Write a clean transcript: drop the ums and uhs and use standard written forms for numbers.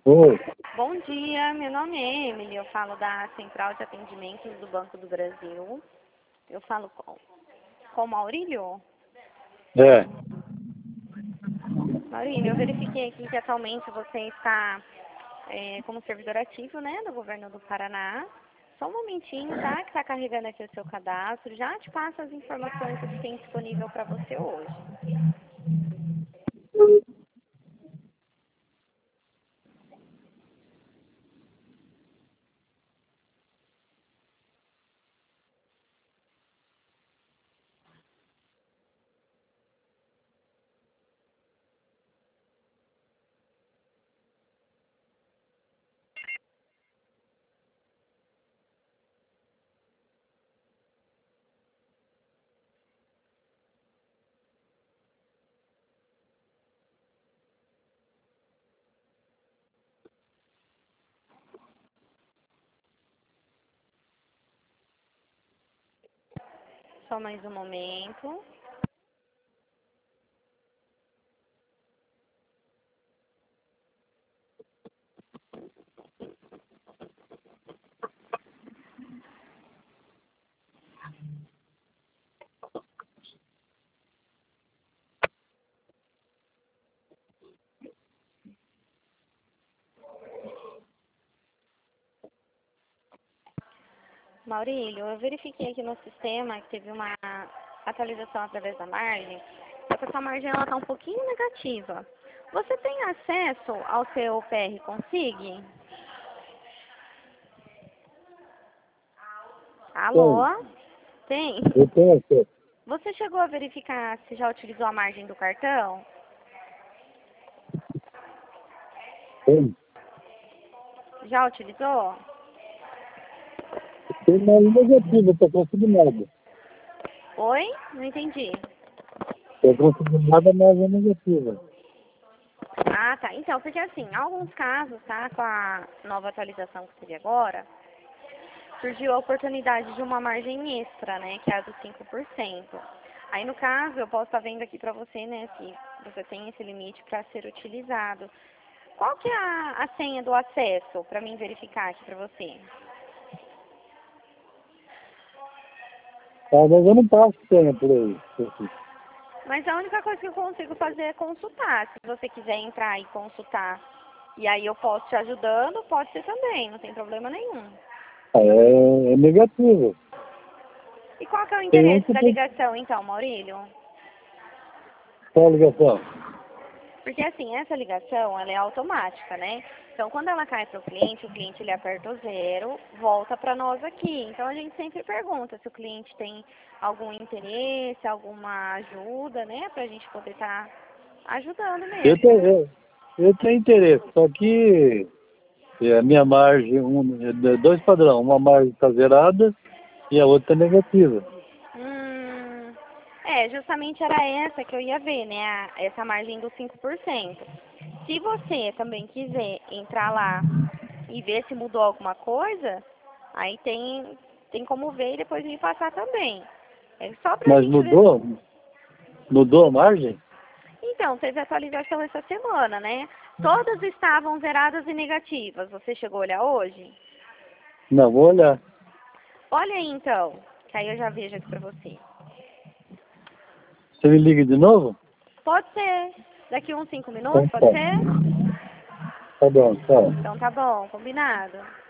Oi. Bom dia, meu nome é Emily, eu falo da Central de Atendimentos do Banco do Brasil. Eu falo com o Maurílio? É. Maurílio, eu verifiquei aqui que atualmente você está como servidor ativo, né, do governo do Paraná. Só um momentinho, tá, que está carregando aqui o seu cadastro. Já te passo as informações que tem disponível para você hoje. Só mais um momento. Maurílio, eu verifiquei aqui no sistema que teve uma atualização através da margem, só que essa margem está um pouquinho negativa. Você tem acesso ao seu PR Consig? Tem. Alô? Tem? Eu tenho acesso. Você chegou a verificar se já utilizou a margem do cartão? Tem. Já utilizou? Tem mais negativo, estou conseguindo nada. Oi? Não entendi. Estou conseguindo nada, mas é negativa. Ah, tá. Então, porque assim, em alguns casos, tá, com a nova atualização que teve agora, surgiu a oportunidade de uma margem extra, né, que é a dos 5%. Aí, no caso, eu posso estar vendo aqui para você, né, se você tem esse limite para ser utilizado. Qual que é a senha do acesso para mim verificar aqui para você? Mas eu não passo senha por aí. Mas a única coisa que eu consigo fazer é consultar. Se você quiser entrar e consultar, e aí eu posso te ajudando, pode ser também, não tem problema nenhum. É negativo. E qual que é o Tem um interesse que da tem ligação, então, Maurílio? só ligação. Porque assim, essa ligação, ela é automática, né? Então, quando ela cai para o cliente ele aperta o 0, volta para nós aqui. Então, a gente sempre pergunta se o cliente tem algum interesse, alguma ajuda, né? Para a gente poder estar ajudando Eu mesmo. tenho, eu tenho interesse, só que a minha margem, dois padrão, uma margem está zerada e a outra é negativa. Justamente era essa que eu ia ver, né? Essa margem dos 5%. Se você também quiser entrar lá e ver se mudou alguma coisa, aí tem como ver e depois me passar também. É só pra Mas gente ver. mudou a margem? Então, teve atualização essa semana, né? Todas estavam zeradas e negativas. Você chegou a olhar hoje? Não, vou olhar. Olha aí então, que aí eu já vejo aqui pra você. Você me liga de novo? Pode ser. Daqui uns 5 Então minutos, pode tá. ser? Tá bom, tchau. Então tá bom, combinado.